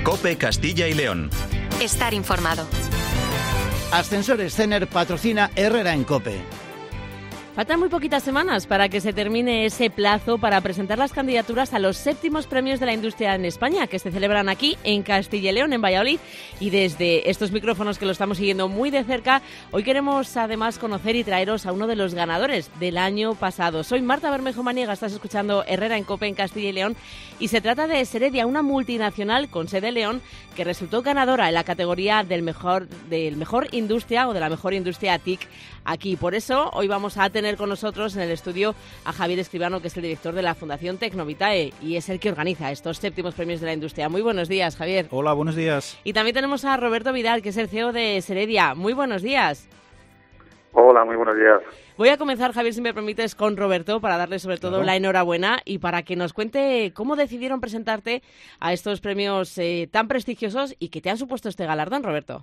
COPE Castilla y León. Estar informado. Ascensores Cener patrocina Herrera en COPE. Faltan muy poquitas semanas para que se termine ese plazo para presentar las candidaturas a los 7º premios de la industria en España, que se celebran aquí en Castilla y León, en Valladolid. Y desde estos micrófonos que lo estamos siguiendo muy de cerca, hoy queremos además conocer y traeros a uno de los ganadores del año pasado. Soy Marta Bermejo Maniega, estás escuchando Herrera en COPE en Castilla y León, y se trata de Seredia, una multinacional con sede en León que resultó ganadora en la categoría del mejor industria o de la mejor industria TIC aquí. Por eso hoy vamos a tener con nosotros en el estudio a Javier Escribano, que es el director de la Fundación Tecnovitae y es el que organiza estos 7º premios de la industria. Muy buenos días, Javier. Hola, buenos días. Y también tenemos a Roberto Vidal, que es el CEO de Seredia. Muy buenos días. Hola, muy buenos días. Voy a comenzar, Javier, si me permites, con Roberto, para darle sobre todo la enhorabuena y para que nos cuente cómo decidieron presentarte a estos premios tan prestigiosos y que te han supuesto este galardón, Roberto.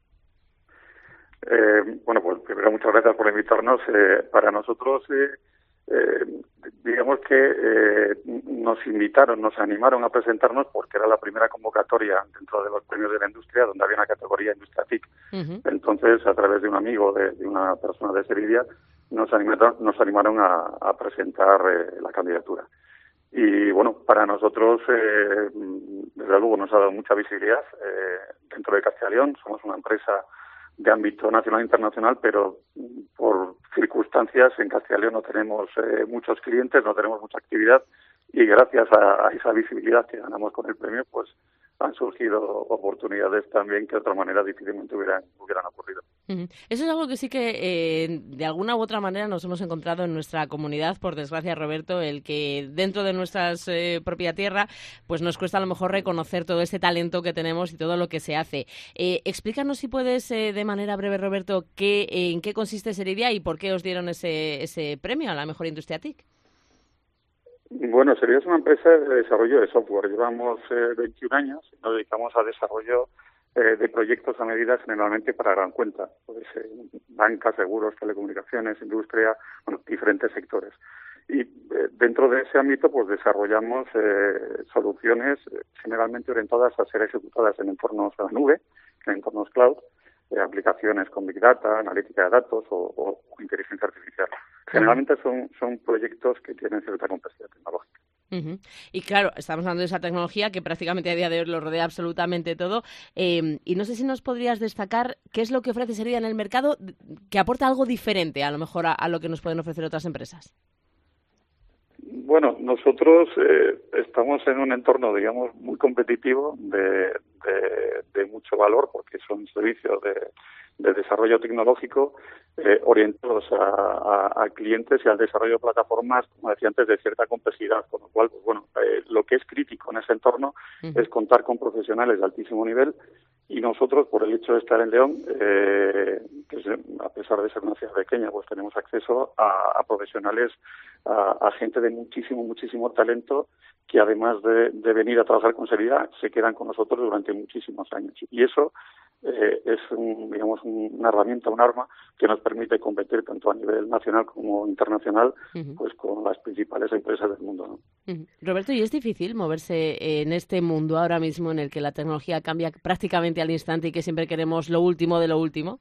Bueno, pues primero muchas gracias por invitarnos. Para nosotros, digamos que nos animaron a presentarnos porque era la primera convocatoria dentro de los premios de la industria donde había una categoría Industria TIC. Entonces, a través de un amigo, de una persona de Seredia, nos animaron a presentar la candidatura. Y bueno, para nosotros, desde luego, nos ha dado mucha visibilidad dentro de Castilla y León. Somos una empresa de ámbito nacional e internacional, pero por circunstancias en Castilla y León no tenemos muchos clientes, no tenemos mucha actividad, y gracias a esa visibilidad que ganamos con el premio, pues han surgido oportunidades también que de otra manera difícilmente hubieran ocurrido. Eso es algo que sí que de alguna u otra manera nos hemos encontrado en nuestra comunidad, por desgracia, Roberto, el que dentro de nuestra propia tierra pues nos cuesta a lo mejor reconocer todo ese talento que tenemos y todo lo que se hace. Explícanos, si puedes, de manera breve, Roberto, en qué consiste Seredia y por qué os dieron ese premio a la mejor industria TIC. Bueno, Seredia es una empresa de desarrollo de software. Llevamos 21 años y nos dedicamos a desarrollo de proyectos a medida generalmente para gran cuenta. Pues, bancas, seguros, telecomunicaciones, industria, bueno, diferentes sectores. Y dentro de ese ámbito pues desarrollamos soluciones generalmente orientadas a ser ejecutadas en entornos a la nube, en entornos cloud, aplicaciones con Big Data, analítica de datos o inteligencia artificial. Generalmente son proyectos que tienen cierta complejidad tecnológica. Y claro, estamos hablando de esa tecnología que prácticamente a día de hoy lo rodea absolutamente todo. Y no sé si nos podrías destacar qué es lo que ofrece Seredia en el mercado que aporta algo diferente a lo mejor a lo que nos pueden ofrecer otras empresas. Bueno, nosotros estamos en un entorno, digamos, muy competitivo de mucho valor, porque son servicios de desarrollo tecnológico orientados a clientes y al desarrollo de plataformas, como decía antes, de cierta complejidad, con lo cual, pues bueno, lo que es crítico en ese entorno es contar con profesionales de altísimo nivel. Y nosotros, por el hecho de estar en León, que a pesar de ser una ciudad pequeña, pues tenemos acceso a profesionales, a gente de muchísimo talento, que además de venir a trabajar con Seredia, se quedan con nosotros durante muchísimos años. Y eso es una herramienta, un arma que nos permite competir tanto a nivel nacional como internacional, pues con las principales empresas del mundo, ¿no? Roberto, ¿y es difícil moverse en este mundo ahora mismo en el que la tecnología cambia prácticamente al instante y que siempre queremos lo último de lo último?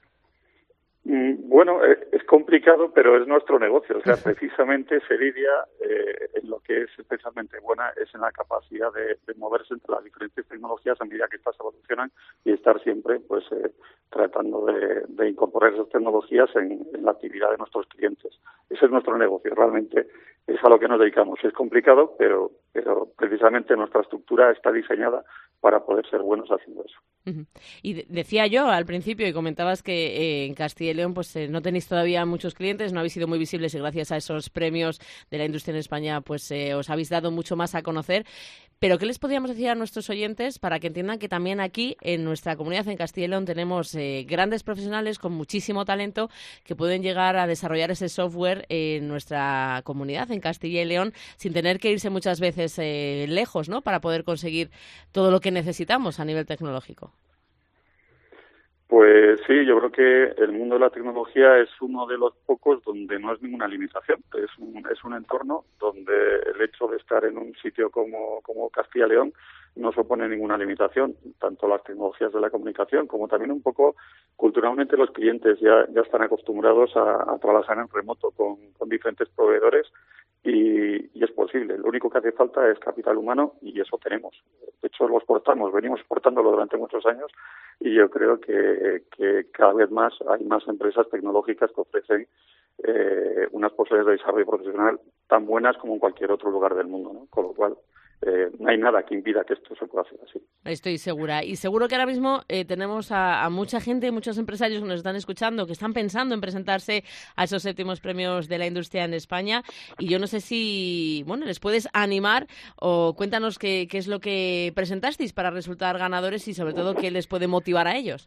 Bueno, es complicado, pero es nuestro negocio. O sea, precisamente Seredia, en lo que es especialmente buena, es en la capacidad de moverse entre las diferentes tecnologías a medida que estas evolucionan y estar siempre, pues, tratando de incorporar esas tecnologías en la actividad de nuestros clientes. Ese es nuestro negocio, realmente es a lo que nos dedicamos. Es complicado, pero precisamente nuestra estructura está diseñada para poder ser buenos haciendo eso. Y decía yo al principio, y comentabas que en Castilla y León pues no tenéis todavía muchos clientes, no habéis sido muy visibles, y gracias a esos premios de la industria en España pues os habéis dado mucho más a conocer. Pero ¿qué les podríamos decir a nuestros oyentes para que entiendan que también aquí en nuestra comunidad, en Castilla y León, tenemos grandes profesionales con muchísimo talento que pueden llegar a desarrollar ese software en nuestra comunidad, en Castilla y León, sin tener que irse muchas veces lejos, ¿no?, para poder conseguir todo lo que necesitamos a nivel tecnológico? Pues sí, yo creo que el mundo de la tecnología es uno de los pocos donde no es ninguna limitación. Es un entorno donde el hecho de estar en un sitio como Castilla y León no supone ninguna limitación, tanto las tecnologías de la comunicación como también un poco culturalmente los clientes ya están acostumbrados a trabajar en remoto con diferentes proveedores y es posible. Lo único que hace falta es capital humano y eso tenemos. De hecho, venimos exportándolo durante muchos años y yo creo que cada vez más hay más empresas tecnológicas que ofrecen unas posibilidades de desarrollo profesional tan buenas como en cualquier otro lugar del mundo, ¿no? Con lo cual, no hay nada que impida que esto se pueda hacer así. Estoy segura. Y seguro que ahora mismo tenemos a mucha gente, muchos empresarios que nos están escuchando, que están pensando en presentarse a esos 7º premios de la industria en España. Y yo no sé si, les puedes animar o cuéntanos qué es lo que presentasteis para resultar ganadores y sobre todo qué les puede motivar a ellos.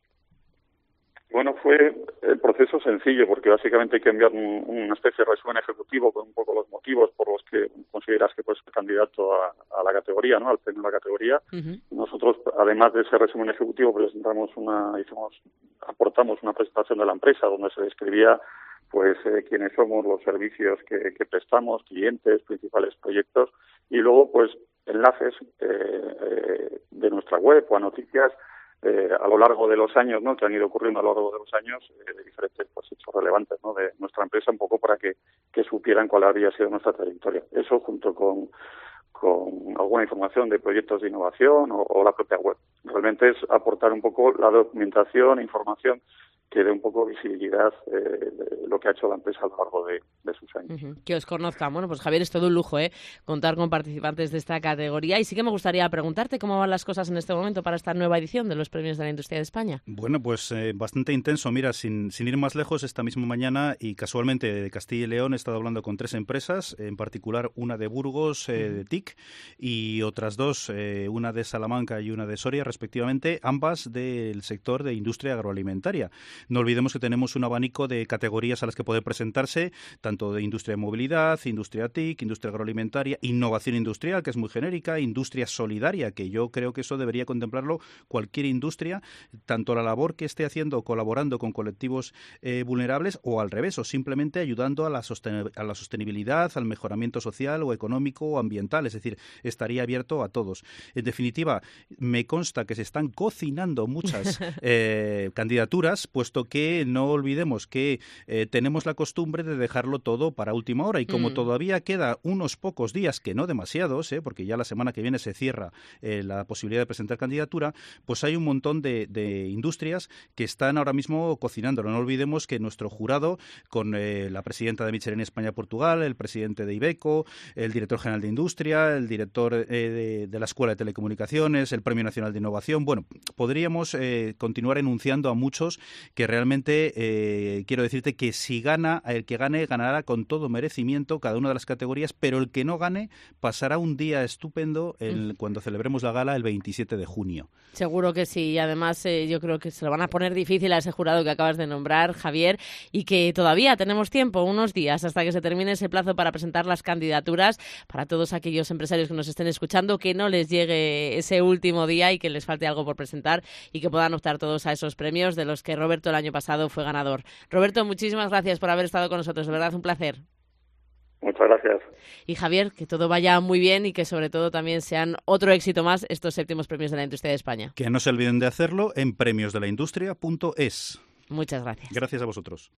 Bueno, fue el proceso sencillo porque básicamente hay que enviar una especie de resumen ejecutivo con un poco los motivos por los que consideras que puedes ser candidato a la categoría, ¿no? Al premio de la categoría. Uh-huh. Nosotros, además de ese resumen ejecutivo, aportamos una presentación de la empresa donde se describía quiénes somos, los servicios que prestamos, clientes, principales proyectos y luego enlaces de nuestra web o a noticias a lo largo de los años, ¿no? Que han ido ocurriendo a lo largo de los años de diferentes hechos relevantes, ¿no? De nuestra empresa, un poco para que supieran cuál había sido nuestra trayectoria. Eso junto con alguna información de proyectos de innovación o la propia web. Realmente es aportar un poco la documentación, información que dé un poco visibilidad de lo que ha hecho la empresa a lo largo de sus años. Uh-huh. Que os conozcan. Bueno, pues Javier, es todo un lujo, contar con participantes de esta categoría. Y sí que me gustaría preguntarte cómo van las cosas en este momento para esta nueva edición de los Premios de la Industria de España. Bueno, pues bastante intenso. Mira, sin ir más lejos, esta misma mañana y casualmente de Castilla y León he estado hablando con 3 empresas, en particular una de Burgos, de TIC, y otras 2, una de Salamanca y una de Soria, respectivamente, ambas del sector de industria agroalimentaria. No olvidemos que tenemos un abanico de categorías a las que poder presentarse, tanto de industria de movilidad, industria TIC, industria agroalimentaria, innovación industrial, que es muy genérica, industria solidaria, que yo creo que eso debería contemplarlo cualquier industria, tanto la labor que esté haciendo colaborando con colectivos vulnerables o al revés, o simplemente ayudando a la sostenibilidad, al mejoramiento social o económico o ambiental, es decir, estaría abierto a todos. En definitiva, me consta que se están cocinando muchas candidaturas, puesto que no olvidemos que tenemos la costumbre de dejarlo todo para última hora y como todavía queda unos pocos días, que no demasiados, porque ya la semana que viene se cierra la posibilidad de presentar candidatura, pues hay un montón de industrias que están ahora mismo cocinándolo. No olvidemos que nuestro jurado, con la presidenta de Michelin España-Portugal, el presidente de Iveco, el director general de Industria, el director de la Escuela de Telecomunicaciones, el Premio Nacional de Innovación, podríamos continuar enunciando a muchos que realmente quiero decirte que si gana, el que gane ganará con todo merecimiento cada una de las categorías, pero el que no gane pasará un día estupendo cuando celebremos la gala el 27 de junio. Seguro que sí, y además yo creo que se lo van a poner difícil a ese jurado que acabas de nombrar, Javier, y que todavía tenemos tiempo, unos días, hasta que se termine ese plazo para presentar las candidaturas, para todos aquellos empresarios que nos estén escuchando, que no les llegue ese último día y que les falte algo por presentar y que puedan optar todos a esos premios de los que Roberto el año pasado fue ganador. Roberto, muchísimas gracias por haber estado con nosotros, de verdad un placer. Muchas gracias. Y Javier, que todo vaya muy bien y que sobre todo también sean otro éxito más estos 7º Premios de la Industria de España. Que no se olviden de hacerlo en premiosdelaindustria.es. Muchas gracias. Gracias a vosotros.